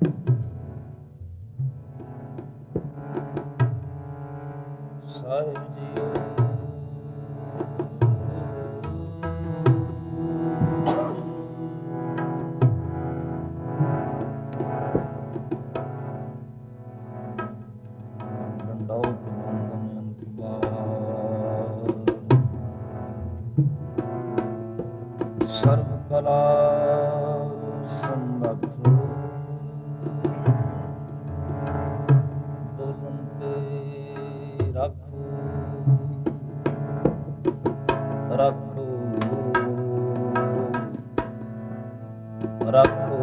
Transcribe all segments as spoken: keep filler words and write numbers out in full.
ਸਾਹਿਬ JIO ਸਰਬ ਕਲਾ ਸੰਗਤ ਦੋਲਨ ਤੇ ਰੱਖੋ ਰੱਖੋ ਰੱਖੋ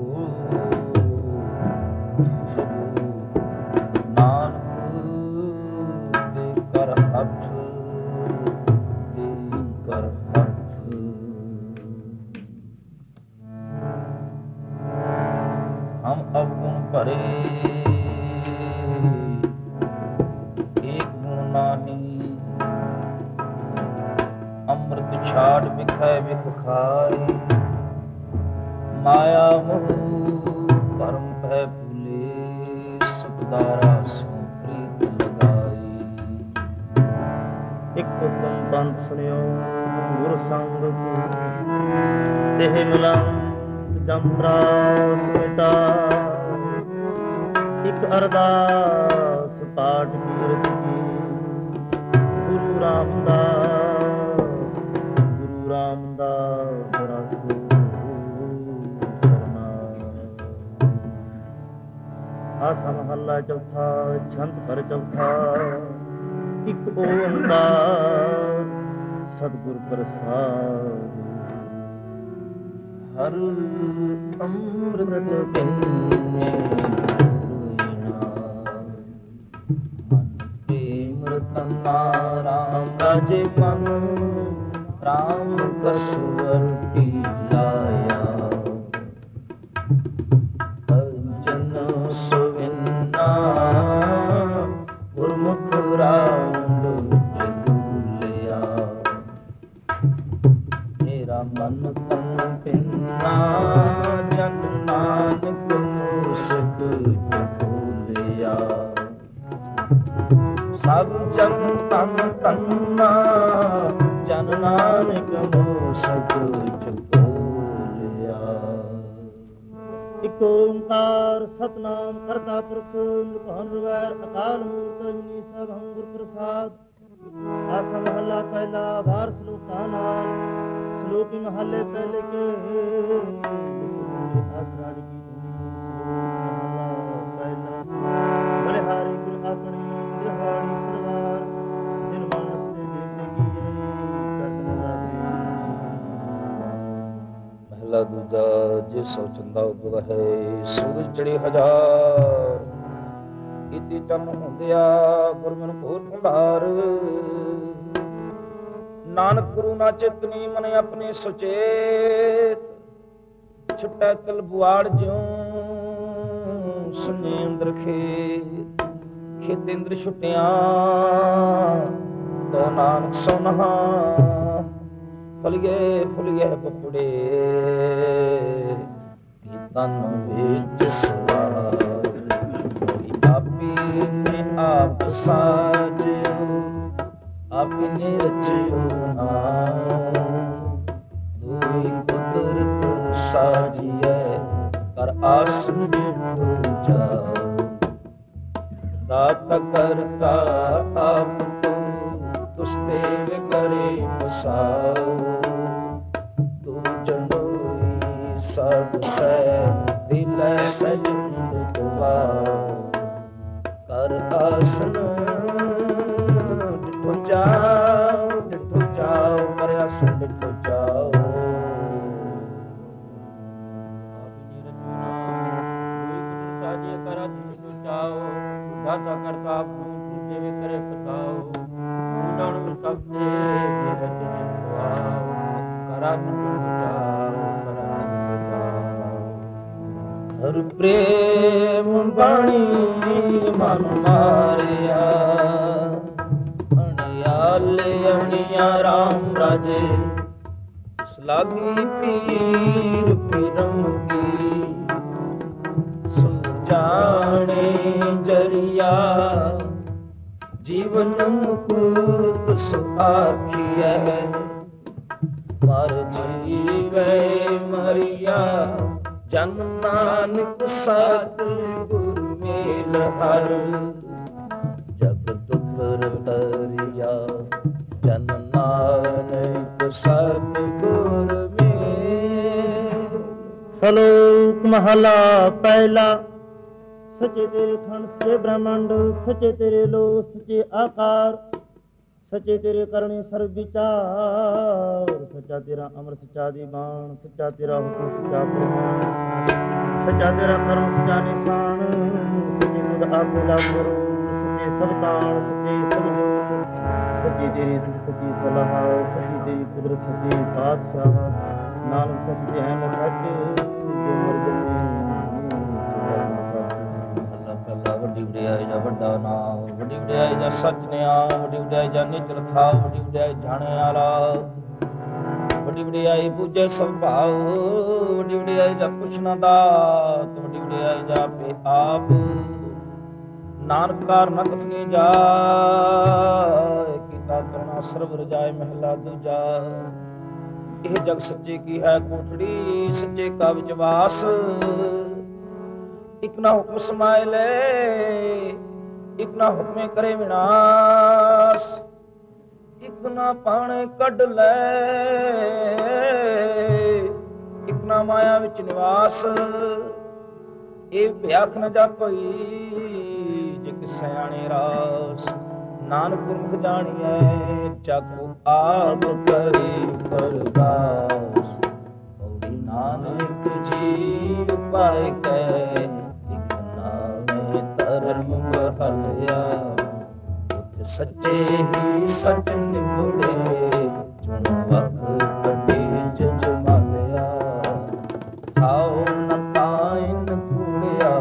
ਨਾਨਕ ਦੇ ਕਰ ਹੱਥ ਦੇ ਕਰ हम अवगुण भरे एक गुण नाही अमृत छाड़ बिखै बिख खाए माया मोह कर्म भय भूले सुखदारा सो प्रीत लगाई एक हुक्म पंथ सुनियो गुर संग तेह मिलन ਜਮਰਾਸ ਮਿਟਾ ਇੱਕ ਅਰਦਾਸ ਪਾਠ ਕੀਰਤ ਕੀ ਗੁਰੂ ਰਾਮਦਾਸ ਗੁਰੂ ਰਾਮਦਾਸ ਰੱਖੋ ਸਰਨਾ। ਆਸਾ ਮਹੱਲਾ ਚੌਥਾ ਛੰਦ ਪਰ ਚੌਥਾ ਇੱਕ ਓੰਕਾਰ ਸਤਿਗੁਰ ਪ੍ਰਸਾਦਿ। ਹਰ ਅੰਮ੍ਰਿਤ ਬਿੰਨੇ ਮਨ ਪ੍ਰੇਮ ਰਤਨਾ ਰਾਮ ਰਾਜੇ ਮਨ ਰਾਮ ਕਸਵਰ ਕੀ ਲਾਇਆ ਭਜਨ ਸੁਵਿੰਨਾ ਗੁਰਮੁਖ ਰਾਮ ਦੁਚ ਭੂਲਿਆ ਮੇਰਾ ਮਨ ਤਨ ਜਨ ਨਾਨਕ ਮੂਸਕ ਭੂਲਿਆ ਸਭ ਜਨ ਤਨ ਤੰਨਾ ਜਨ ਨਾਨਕ ਮੂਸਕ ਭੂਲਿਆ। ਇਕ ਓੰਕਾਰ ਸਤਿਨਾਮ ਕਰਤਾ ਪੁਰਖ ਨਿਰਭਉ ਨਿਰਵੈਰ ਅਕਾਲ ਮੂਰਤ ਅਜੂਨੀ ਸੈਭੰ ਗੁਰ ਪ੍ਰਸਾਦ। ਆਸਾ ਮਹੱਲਾ ਪਹਿਲਾ ਵਾਰ ਸਲੋਕਾਂ ਨਾਲ ਲੋਕੀ ਮਹੱਲੇ ਪਹਿਲੇ ਕੇ ਆਸਰਾਜ ਕੀ ਧੁਨੀ ਮਹੱਲਾ ਪਹਿਲਾ ਬਲਿਹਾਰੀ ਗੁਰ ਆਪਣੀ ਦਿਹਾੜੀ ਸਦਵਾਰ ਦਿਨ ਮਾਨਸ ਦੇ ਦੇਤੇ ਕੀਏ ਕਰਤਨ ਲਾਗੇ। ਮਹੱਲਾ ਦੂਜਾ ਜੇ ਸੋ ਚੰਦਾ ਉਗਵ ਹੈ ਸੂਰਜ ਚੜੇ ਹਜ਼ਾਰ ਇਤੀ ਚੰਨ ਹੁੰਦਿਆ ਗੁਰਮਨ ਭੋਰ ਭੰਡਾਰ ਨਾਨਕ ਗੁਰੂ ਨਾ ਚੇਤਨੀ ਮਨ ਆਪਣੇ ਸੁਚੇਤ ਛੁਟੈ ਕਲ ਬੁਆੜ ਜਿਉ ਸੁਨੇਂਦਰ ਖੇਤ ਖੇਤੇਂਦਰ ਛੁਟਿਆ ਤੋ ਨਾਨਕ ਸੋਨਹਾ ਫੁਲਗੇ ਫੁਲਗੇ ਪਪੜੇ ਤਨ ਵਿੱਚ ਸਵਾਰ ਆਪੀ ਨੇ ਆਪ ਸਾਜਿਓ ਆਪਨੇ ਰਚਿਓ ਨਾਮ ਦੂਈ ਕੁਦਰਤ ਸਾਜੀਐ ਕਰ ਆਸਨ ਬਿਟੂ ਜਾਓ ਦਾਤ ਕਰਤਾ ਆਪ ਤੂੰ ਤੁਸਤੇ ਕਰੇ ਬਸਾਓ ਤੂੰ ਚੰਦੋਈ ਸਭ ਸੈ ਦਿਲੈ ਸਜੰਦ ਦੁਆਓ ਕਰ ਆਸਨ ਡਿਠੋ ਜਾਓ ਡਿਠੋ ਜਾਓ ਕਰ ਆਸਨ ਡਿਠੋ ਜਾਓ ਦਾਤਾ ਕਰਤਾ ਆਪ ਨੂੰ ਜਿਵੇਂ ਕਰੇ ਪਤਾਓ ਮੁੰਡਣ ਸਭ ਤੇ ਰਚਨੇ ਖਵਾਓ ਕਰਾ ਨੂੰ ਜਾਓ ਕਰਾ ਨੂੰ ਜਾਓ ਹਰ ਪ੍ਰੇਮ ਬਾਣੀ ਮਨ ਮਾਰਿਆ ਅਣਿਆਲੇ ਅਣਿਆ ਰਾਮ ਰਾਜੇ ਸਲਾਗੀ ਪੀਰ ਪੀਰਮ ਕੀ ਮੁਕੂਤ ਸੁਆਖੀਐ ਮਰ ਜੀਵੇ ਮਰਿਆ ਜਨ ਨਾਨਕ ਸਤ ਗੁਰ ਮੇਲ ਹਰ ਜਗਤ ਤੁਰ ਤਰਿਆ ਜਨ ਨਾਨਕ ਸਤ ਗੁਰ ਮੇਲ। ਸਲੋਕ ਮਹਲਾ ਪਹਿਲਾ। ਸੱਚੇ ਤੇਰੇ ਖੰਡ ਸੱਚੇ ਬ੍ਰਹਮੰਡ ਸੱਚੇ ਤੇਰੇ ਲੋ ਸੱਚੇ ਆਕਾਰ ਸੱਚੇ ਤੇਰੇ ਕਰਨੇ ਸਰਬ ਵਿਚਾਰ ਸੱਚਾ ਤੇਰਾ ਅਮਰ ਸੱਚਾ ਦੀ ਬਾਣ ਸੱਚਾ ਤੇਰਾ ਹੁਕਮ ਸੱਚਾ ਪ੍ਰਮਾਣ ਸੱਚਾ ਤੇਰਾ ਕਰਮ ਸੱਚਾ ਨਿਸ਼ਾਨ ਸੱਚੇ ਤੁਧ ਆਪੇ ਲਾਭ ਕਰੋ ਸੱਚੇ ਸਭ ਤਾਣ ਸੱਚੇ ਸਭ ਜੋਰ ਸੱਚੀ ਤੇਰੀ ਸੱਚੀ ਸਲਾਹ ਸੱਚੀ ਤੇਰੀ ਕੁਦਰਤ ਸੱਚੀ ਪਾਤਸ਼ਾਹ ਨਾਨਕ ਸੱਚੇ ਹੈ ਮੈਂ ਸੱਚ ਜੋ ਮਰ ਜਨੇ ਵੱਡੀ ਵਡਿਆਈ ਦਾ ਵੱਡਾ ਨਾਮ ਵੱਡੀ ਵਡਿਆਈ ਦਾ ਸੱਚ ਨਿਆਂ ਵੱਡੀ ਵਡਿਆਈ ਦਾ ਨਿਚਰ ਥਾ ਵੱਡੀ ਵਡਿਆਈ ਜਾਣੇ ਵਾਲਾ ਵੱਡੀ ਵਡਿਆਈ ਪੂਜੇ ਸਭ ਭਾਵ ਵੱਡੀ ਵਡਿਆਈ ਦਾ ਕੁਛ ਨਾ ਦਾਤ ਵੱਡੀ ਵਡਿਆਈ ਦਾ ਆਪੇ ਆਪ ਨਾਨਕ ਕਾਰ ਨ ਕਸਨੀ ਜਾ ਕੀਤਾ ਕਰਨਾ ਸਰਬ ਰਜਾਏ ਮਹਿਲਾ ਦੂਜਾ ਇਹ ਜਗ ਸੱਚੇ ਕੀ ਹੈ ਕੋਠੜੀ ਸੱਚੇ ਕਾ ਵਿੱਚ ਵਾਸ ਇਕ ਨਾ ਹੁਕਮ ਸਮਾਏ ਲੈ ਇਕ ਨਾ ਹੁਕਮੇ ਕਰੇ ਵਿਨਾਸ਼ ਇਕ ਨਾ ਪਾਣੇ ਕੱਢ ਲੈ ਇਕ ਨਾ ਮਾਇਆ ਵਿੱਚ ਨਿਵਾਸ ਇਹ ਭਿਆਖ ਨ ਜਾਪਈ ਜੇ ਕਿਸ ਸਿਆਣੇ ਰਾਸ ਨਾਨਕ ਗੁਰਮੁਖ ਜਾਣੀਐ ਚੱਕੂ ਆਪ ਕਰੀ ਪਰਦਾਸ ਔੜੀ ਨਾਨਕ ਜੀ ਉਪਾਇ ਕੈ ਧਰਮ ਬਹਲਿਆ ਉਥੇ ਸੱਚੇ ਹੀ ਸੱਚ ਨਿਬੜੇ ਚੁਣ ਵਕ ਕੱਢੇ ਜਜ ਮਾਲਿਆ ਥਾਉ ਨ ਪਾਇਨ ਭੂਲਿਆ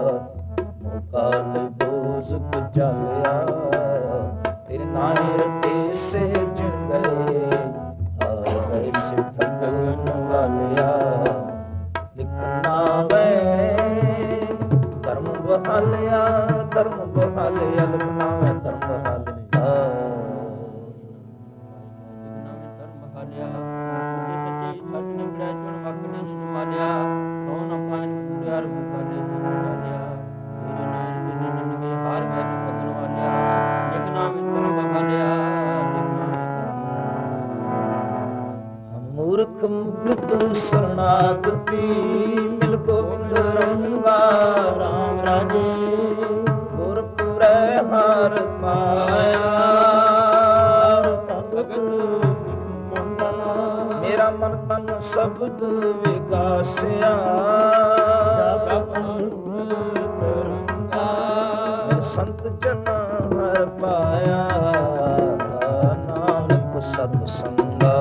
ਮੋਕਾਲ ਦੋਜ਼ਖ ਜਾਲਿਆ ਤੇਰੇ ਨਾਏ ਰਟੇ ਸੇਜ ਗਏ ਹਾਰ ਗਏ ਸੇ ਠਗਣ ਵਾਲਿਆ ਲਿਖਣਾ ਵੇ ਧਰਮ ਬਹਾਲਿਆ ਧਰਮ ਬਹਾਲਿਆ ਲਿਖਣਾ ਹੈ ਧਰਮ ਬਹਾਲਿਆ ਧਰਮ ਬਹਾਲਿਆ ਸੱਚੇ ਸੱਚ ਨੇ ਬੜਾ ਚੁਣ ਵਕ ਨੇ ਜਮਾਲਿਆ ਸੋ ਨਾ ਪਾਣ ਪੂਰਿਆ ਰੂਪ ਕਰੇ ਜਮਾਲਿਆ ਮੇਰੇ ਨਾਮ ਦੇ ਨਿੰਨਗੇ ਹਾਰ ਗਏ ਭਗਨ ਵਾਲਿਆ ਲਿਖਣਾ ਵਿੱਚ ਧਰਮ ਬਹਾਲਿਆ ਹਮ ਮੂਰਖ ਮੁਕਤ ਸਰਣਾਗਤੀ ਮਿਲ ਗੋਬਿੰਦ ਰੰਗਾ ਰਾਮ ਰਾਜੇ ਗੁਰਪੁਰੈ ਹਰ ਪਾਇਆ ਭਗਤ ਮੇਰਾ ਮਨ ਤਨ ਸ਼ਬਦ ਵਿਗਾਸਿਆ ਸੰਤ ਜਨ ਹਰ ਪਾਇਆ ਨਾਨਕ ਸਤ ਸੰਗਾ।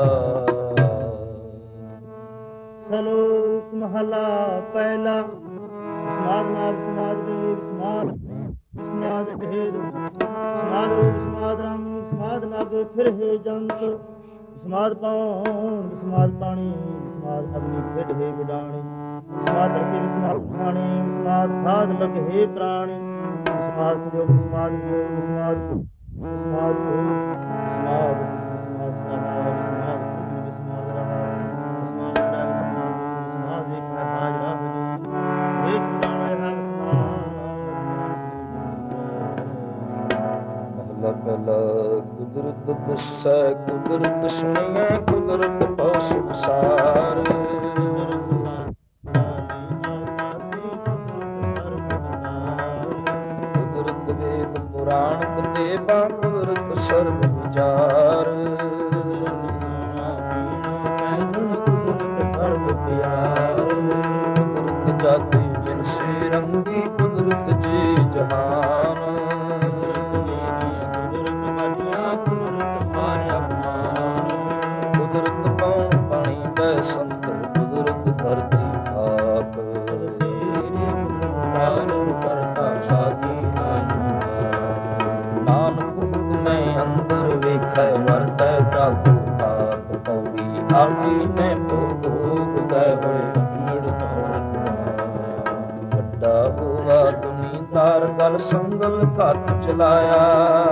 ਸਲੋਕ ਮਹਲਾ ਪਹਿਲਾ। ਸਮਾਦ ਨਾਮ ਸਮਾਦ ਦੇਵ ਸਮਾਦ ਸਮਾਦ ਭੇਦ ਸਮਾਦ ਰੂਪ ਸਮਾਦ ਰੰਗ ਸਮਾਦ ਨਾਗੇ ਫਿਰ ਹੈ ਜੰਤ ਸਮਾਦ ਪਾਉਣ ਸਮਾਦ ਪਾਣੀ ਸਮਾਦ ਅਗਨੀ ਖੇਡ ਹੈ ਵਿਡਾਣੀ ਸਮਾਦ ਅਗੇ ਸਮਾਦ ਪਾਣੀ ਸਮਾਦ ਸਾਧ ਲਗ ਹੈ ਪ੍ਰਾਣੀ ਸਮਾਦ ਸੰਯੋਗ ਸਮਾਦ ਵਿਯੋਗ ਸਮਾਦ ਸਮਾਦ ਸਮਾਦ ਕੁਦਰਤ ਦਸੈ ਕੁਦਰਤ ਸੁਣੀਐ ਕੁਦਰਤ ਪਉ ਸੰਸਾਰ ਕੁਦਰਤ ਵੇਦ ਪੁਰਾਣ ਕਤੇਬਾਂ ਕੁਦਰਤ ਸਰਬ ਵਿਚਾਰ ਕੁਦਰਤ ਸਰਬ ਪਿਆਰ ਕੁਦਰਤ ਜਾਤੀ ਜਿਨਸੀ ਰੰਗੀ ਕੁਦਰਤ ਜੀ ਜਹਾਨ ਸੰਤ ਕੁਦਰਤ ਧਰਤੀ ਖਾਕ ਕਰਤਾ ਸਾਧੀ ਨਾਨਕ ਹੁਕਮੈ ਅੰਦਰ ਵੇਖੈ ਵਰਤੈ ਕਾਬੂ ਪਾਤ ਪੌੜੀ ਆਪੀ ਨੇ ਭੋਗ ਗਏ ਹੋਏ ਵੱਡਾ ਹੋਵਾ ਗਲ ਸੰਗਲ ਘੱਟ ਚਲਾਇਆ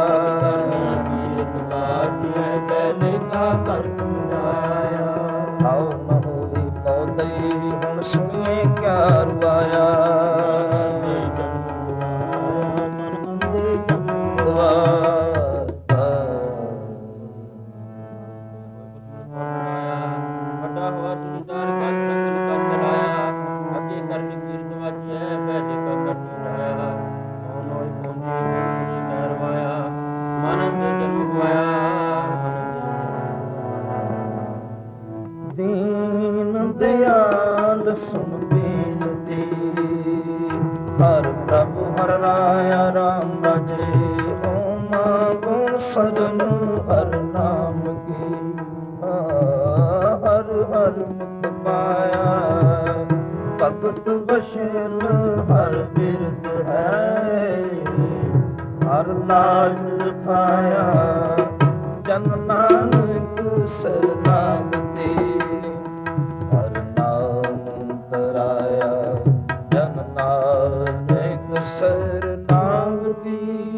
ਪਹਿਲੇ ਕਾ ਕਰ ਸਮਝਾਇਆ ਆਉ ਨ ਹੋਈ ਪੌਦੇ ਹੁਣ ਸੁਣੀਏ ਕਿਆ ਰਵਾਇਆ ਦੀਨ ਦਿਆਲ ਸੁਣ ਬੇਨਤੀ ਹਰ ਪ੍ਰਭੂ ਹਰ ਰਾਇਆ ਰਾਮ ਰਾਜੇ ਹੋ ਮਾਗੋ ਸਰਨ ਹਰ ਨਾਮ ਕੀ ਹਰ ਹਰ ਮੁਖ ਪਾਇਆ ਭਗਤ ਬਸ਼ਲ ਹਰ ਬਿਰਦ ਹੈ ਹਰ ਲਾਜ ਖਾਇਆ ਜਨ ਨਾਨਕ ਸਰਨਾਗਤੀ ਹਰ ਨਾਮ ਕਰਾਇਆ ਜਨ ਨਾਨਕ ਸਰਨਾਗਤੀ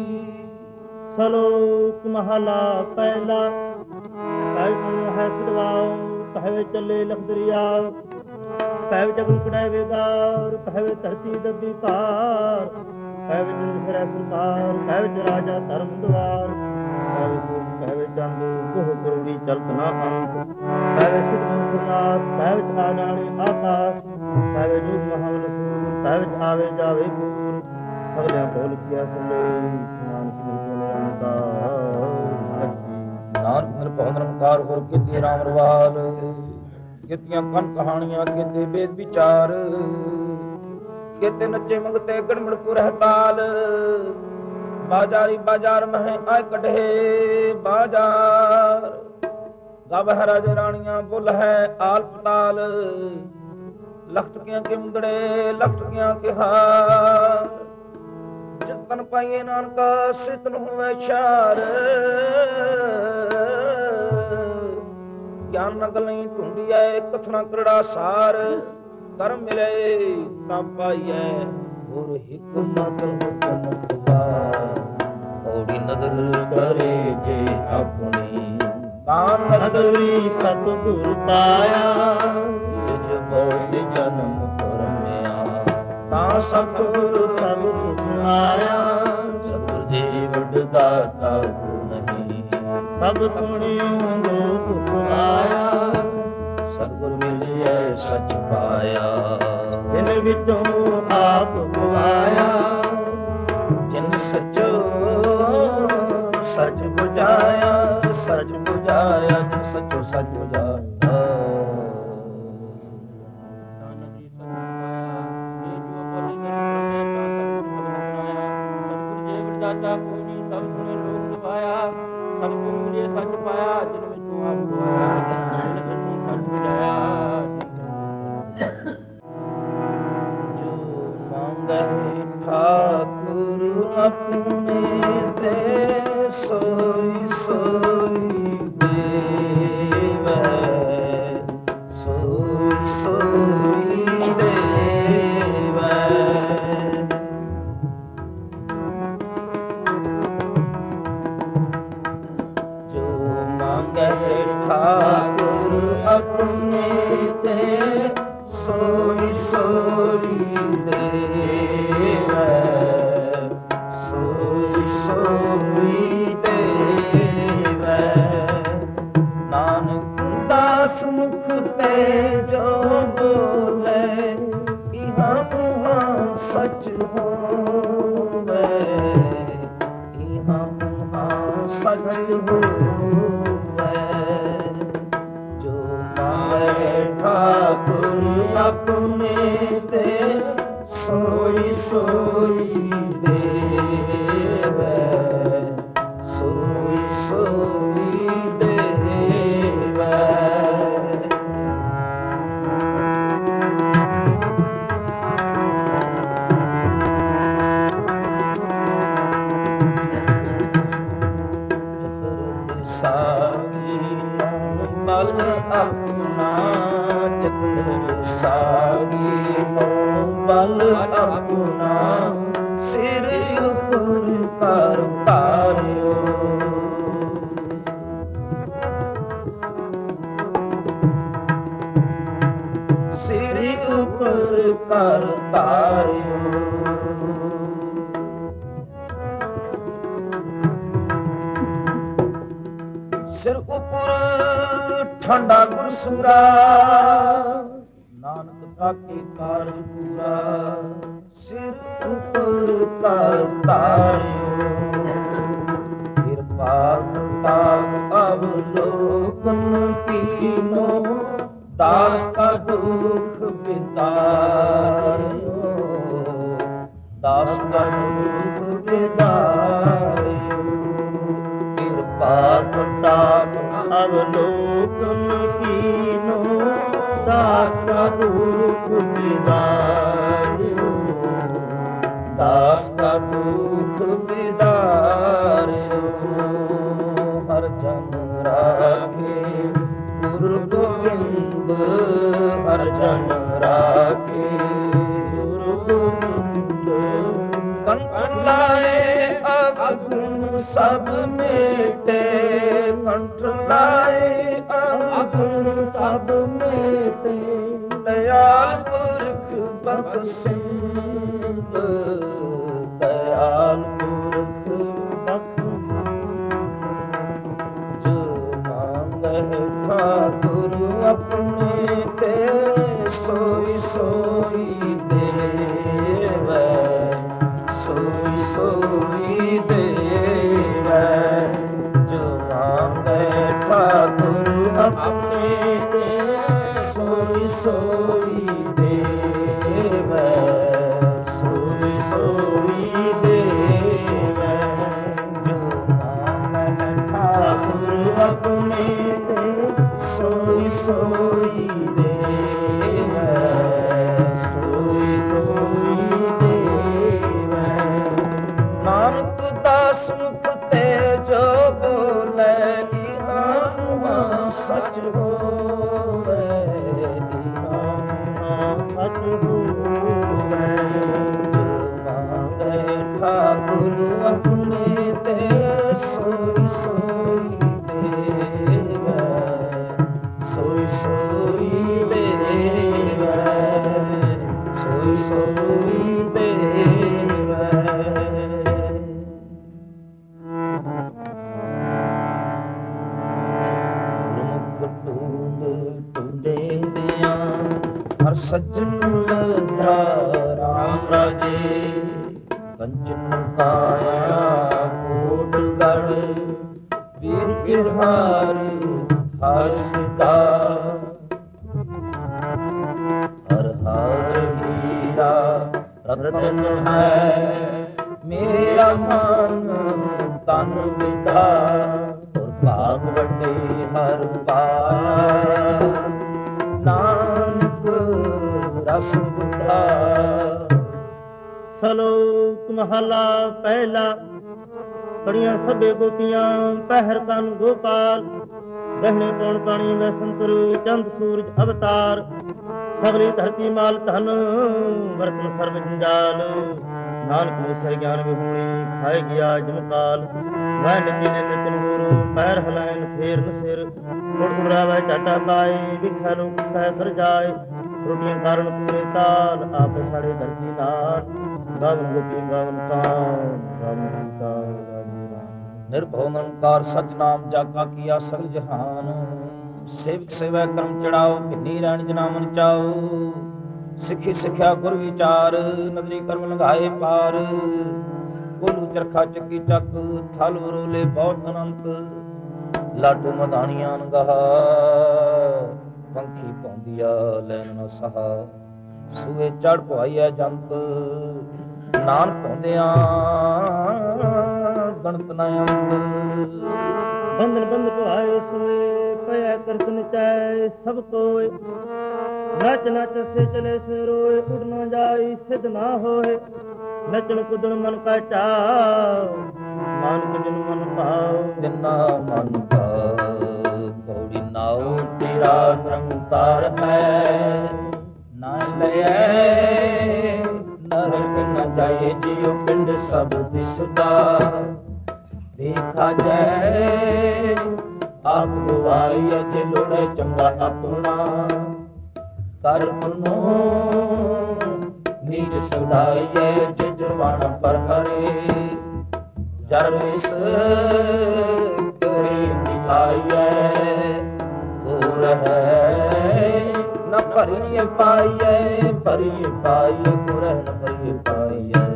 ਸਲੋਕ ਮਹਲਾ ਪਹਿਲਾ ਕਹਿ ਹੈ ਸਦਵਾਉ ਕਹਿ ਚੱਲੇ ਲਖਦਰੀਆ ਕਹਿ ਜਗਨ ਕੜਾਇ ਵੇਦਾਰ ਕਹਿ ਧਰਤੀ ਦੱਬੀ ਭਾਰ ਕਹਿ ਜਿੰਦ ਫਿਰੈ ਸਰਕਾਰ ਕਹਿ ਰਾਜਾ ਧਰਮ ਦਵਾਰ ਕਹਿ ਚੰਦ ਕੋਹ ਕਰੋੜੀ ਚਲਤ ਨਾ ਅੰਤ ਕਹਿ ਸਿਧ ਸੁਨਾਤ ਕਹਿ ਆਦਾਣੇ ਆਕਾਸ਼ ਕਹਿ ਜੁਗ ਮਹਾਵਲ ਸੂਰ ਕਹਿ ਆਵੇ ਜਾਵੇ ਪੂਰ ਸਗਲਿਆ ਬੋਲ ਕੀਆ ਸੁਨੇ ਨਾਨਕ ਨਿਰਗੁਣ ਨਿਰੰਕਾਰ ਨਾਨਕ ਨਿਰਭਉ ਨਿਰੰਕਾਰ ਹੋਰ ਕੀਤੇ ਰਾਮ ਰਵਾਲ ਕੀਤੀਆਂ ਕਨ ਕਹਾਣੀਆਂ ਕੀਤੇ ਵੇਦ ਵਿਚਾਰ ਕੀਤੇ ਨੱਚੇ ਮੰਗਤੇ ਗੜਮੜ ਰਹਿ ਤਾਲ ਬਾਜ਼ਾਰੀ ਬਾਜ਼ਾਰ ਮਹਿ ਆਇ ਕਢੇ ਬਾਜ਼ਾਰ ਗਵ ਹੈ ਰਾਜੇ ਰਾਣੀਆਂ ਬੁੱਲ ਹੈ ਆਲ ਪਤਾਲ ਲਖਟਕੀਆਂ ਕੇ ਮੁੰਦੜੇ ਲਖਟਕੀਆਂ ਕੇ ਹਾਰ ਜਿਸ ਤਨ ਪਾਈਏ ਨਾਨਕਾ ਸਿਤਨ ਹੋਵੇ ਛਾਰ ਗਿਆਨ ਨਗਲ ਨਹੀਂ ਢੂੰਡੀਐ ਕਥਨਾ ਕਰੜਾ ਸਾਰ ਕਰਮ ਮਿਲੇ ਤਾਂ ਪਾਈਐ ਹੋਰ ਹਿਕਮਤ ਹੁਕਮ ਖੁਦਾ ਔੜੀ ਨਦਰ ਕਰੇ ਜੇ ਆਪਣੀ ਤਾਂ ਨਦਰੀ ਸਤਿਗੁਰ ਪਾਇਆ ਜਿਜ ਬੋਲ ਜਨਮ ਕਰਮਿਆ ਤਾਂ ਸਤਿਗੁਰ ਸਬਦ ਸੁਣਾਇਆ ਸਤਿਗੁਰ ਜੀ ਵੱਡ ਦਾਤਾ ਨਹੀਂ ਸਭ ਸੁਣਿਓ ਲੋਕ ਸੁਣਾਇਆ ਸਤਿਗੁਰ ਮਿਲਿਐ ਸੱਚ ਪਾਇਆ ਜਿਨ ਵਿੱਚੋਂ ਆਪ ਗਵਾਇਆ ਜਿਨ ਸਚੋ ਸੱਚ ਬੁਝਾਇਆ ਸੱਚ ਬੁਝਾਇਆ ਜਿਨ ਸਚੋ ਸੱਚ ਬੁਝਾਇਆ ਦਾਤਾ ਕੋਈ ਨਹੀਂ ਸਭ ਸੁਣੇ ਲੋਕ ਦਵਾਇਆ ਸਤਿਗੁਰ ਮਿਲਿਐ ਸੱਚ ਪਾਇਆ ਜਿਨ ਵਿੱਚੋਂ ਆਪ ਗਵਾਇਆ ਜਿਨ ਸਚੋ ਸੱਚ ਬੁਝਾਇਆ ठाकुर अपने दे सोई सोई देव सोई सोई देव जो मांगे ठाकुर अपने दे सोई सोई सोई सोई देव नानक दास मुख ते जो बोले इहाँ उहाँ सच होवे इहाँ उहाँ सच होवे जो मारे ठाकुर अपने ते सोई सोई देव सोई सोई देव चतुर सागी बल अपना चतुर सागी बल अपना सिर ਕਰ ਧਾਰਿਓ। ਸਿਰ ਉਪਰ ਠੰਡਾ ਗੁਰਸੂਰਾ, ਨਾਨਕ ਤਾਕੇ ਕਾਰਜ ਪੂਰਾ। ਸਿਰ ਉਪਰ ਕਰ ਧਾਰਿਓ, ਕਿਰਪਾ ਤਾਕ ਅਵਲੋਕਨ ਕੀਨੋ। ਦਾਸ ਕਾ ਦੁਖ ਬਿਦਾਰਿਓ, ਦਾਸ ਕਾ ਦੁਖ ਬਿਦਾਰਿਓ। ਕਿਰਪਾ ਤਾਕ ਅਵਲੋਕਨ ਕੀਨੋ। ਦਾਸ ਕਾ ਦੁਖ ਬਿਦਾਰਿਓ, ਦਾਸ ਕਾ ਦੁਖ ਬਿਦਾਰਿਓ। ਹਰ ਜਨ ਰਾਖੇ ਗੁਰੂ ਗੋਬਿੰਦ, ਹਰ ਜਨ ਰਾਖੇ ਗੁਰੂ ਗੋਬਿੰਦ। ਕੰਠ ਲਾਏ ਅਵਗੁਣ ਸਭ ਮੇਟੇ, ਕੰਠ ਲਾਏ ਅਵਗੁਣ ਸਭ ਮੇਟੇ। ਦਇਆਲ ਪੁਰਖ ਬਖਸ਼ਿੰਦ, ਦਇਆਲ ਪੁਰਖ ਬਖਸ਼ਿੰਦ। ਜੋ ਮੰਗਹਿ ਠਾਕੁਰ ਆਪਣੇ ਤੇ, ਸੋਈ ਸੋਈ ਦੇਵੈ, ਸੋਈ ਸੋਈ ਦੇਵੈ। ਜੋ ਮੰਗਹਿ ਠਾਕੁਰ ਆਪਣੇ ਤੇ, ਸੋਈ ਸੋਈ ਦੇਵੈ, ਸੋਈ ਸੋਈ ਦੇਵੈ। ਜੋ ਮੰਗਹਿ ਠਾਕੁਰ ਆਪਣੇ ਤੇ, ਸੋਈ ਸੋਈ ਦੇਵੈ, ਸੋਈ ਸੋਈ ਦੇਵੈ। ਨਾਨਕ ਦਾਸ ਮੁਖ ਤੇ ਜੋ ਬੋਲੇ, ਇਹਾਂ ਉਹਾਂ ਸਚ ਹੋਵੇ, ਇਹਾਂ ਉਹਾਂ ਸਚ ਹੋਵੇ। ਜੋ ਮੰਗਹਿ ਠਾਕੁਰ ਆਪਣੇ ਤੇ, ਸੋਈ ਸੋਈ ਦੇਵੈ, ਸੋਈ ਸੋਈ ਦੇਵੈ, ਸੋਈ ਸੋਈ ਦੇਵੈ। ਗੁਰਮੁਖ ਟੂੰਡ ਟੂੰਡੇਂਦਿਆਂ, ਹਰ ਸੱਜਣ ਲੱਗਾ ਰਾਮ ਰਾਜੇ। ਕੰਚਨ ਕਾਇਆ ਕੋਟ ਗੜ, ਵੀਰ ਕਿਰਹਾਰੀ ਹਸਦਾ। ਹਰ ਹਰ ਹੀਰਾ ਰਤਨ ਹੈ, ਮੇਰਾ ਮਨ ਤਨ ਵਿਦਾ। ਭਾਗ ਵੱਡੇ ਹਰ ਪਾਇਆ, ਨਾਨਕ ਰਸ ਬੁੱਧਾ। ਸਲੋਕ ਮਹਲਾ ਪਹਿਲਾ। ਪੜੀਆਂ ਸਭੇ ਗੋਪੀਆਂ ਪਹਿਰ ਤਨ ਗੋਪਾਲ। ਗਹਿਣੇ ਪੌਣ ਪਾਣੀ ਵੈ ਸੰਤਰ, ਚੰਦ ਸੂਰਜ ਅਵਤਾਰ। ਸਗਲੀ ਧਰਤੀ ਮਾਲ ਧਨ, ਵਰਤਨ ਸਰਬ ਜੰਜਾਲ। ਨਾਨਕ ਮੁਸਰ ਗਿਆਨ ਵਿਹੂਣੀ, ਖਾਏ ਗਿਆ ਜਮਕਾਲ। ਵੈ ਨਕੀਨੇ ਨਿਤਨ ਗੁਰੂ, ਪੈਰ ਹਲਾਇਨ ਫੇਰ ਨ ਸਿਰ। ਉੜ ਉੜਾਵੈ ਚਾਟਾ ਪਾਏ, ਵਿਖਿਆ ਲੋਕ ਸਹਿ ਕਰ ਜਾਏ। ਰੋਟੀਆਂ ਕਾਰਨ ਪੂਰੇ ਤਾਲ, ਆਪੇ ਸਾੜੇ ਧਰਤੀ ਨਾਲ। ਗਾਵਨ ਗੋਪੀ ਗਾਵਨ ਤਾਨ, ਗਾਵਨ ਸੀਤਾ ਗਾਵਨ ਰਾਮ। ਨਿਰਭਉ ਨਿਰੰਕਾਰ ਸਚ ਨਾਮ ਜਾਗਾ ਕੀਆ ਸਗਲ ਜਹਾਨ। ਸੇਵਕ ਸੇਵੈ ਕਰਮ ਚੜਾਓ, ਭਿੰਨੀ ਰਹਿਣ ਜਨਾ ਮਨ ਚਾਓ। ਸਿੱਖੀ ਸਿੱਖਿਆ ਗੁਰ ਵਿਚਾਰ, ਨਦਰੀ ਕਰਮ ਲੰਘਾਏ ਪਾਰ। ਕੋਲੂ ਚਰਖਾ ਚੱਕੀ ਚੱਕ, ਥਲ ਵਰੋਲੇ ਬਹੁਤ ਅਨੰਤ। ਲਾਡੂ ਮਧਾਣੀਆਂ ਨਗਾਹ, ਪੰਖੀ ਪਾਉਂਦੀਆ ਲੈਣ ਨ ਸਹਾ। ਸੂਏ ਚੜ ਪਵਾਈਐ ਜੰਤ, ਨਾਨਕ ਪਾਉਂਦਿਆਂ ਗਣਤ ਨ ਅੰਤ। ਬੰਧਨ ਬੰਧ ਪਵਾਏ ਸੋਏ, ਪਿਆ ਕਰਤ ਨਚਾਏ ਸਭ ਕੋਏ। ਨਚ ਨਚ ਸੇ ਚਲੇ ਸੇ ਰੋਏ, ਉਡ ਨ ਜਾਈ ਸਿਧ ਨਾ ਹੋਏ। ਨਚਣ ਕੁਦਣ ਮਨ ਕਾ ਚਾਉ, ਨਾਨਕ ਜਿਨ ਮਨ ਭਾਉ। ਜਿਨਾ ਮਨ ਭਾਉ ਪੌੜੀ ਨਾਉ, ਤੇਰਾ ਨਿਰੰਕਾਰ ਹੈ। ਨਾ ਲਇਐ ਨਰਕ ਨ ਜਾਏ, ਜਿਉ ਪਿੰਡ ਸਭ ਦਿਸਦਾ। ਦੇਖਾ ਜੈ ਆਪ ਗਵਾਈ, ਅਜੇ ਲੋੜੇ ਚੰਗਾ ਆਪਣਾ। ਕਰ ਪੁਨੋ ਵਧਾਈਏ ਜਿਜ ਵਣ ਪਰ ਹਰੇ ਜਰਵਿਸ ਕਰੀ ਦਿਖਾਈਏ ਦੂਰ ਹੈ ਨ ਭਰੀ ਪਾਈਏ ਭਰੀ ਪਾਈਏ ਗੁਰ ਨ ਭਰੀ ਪਾਈਏ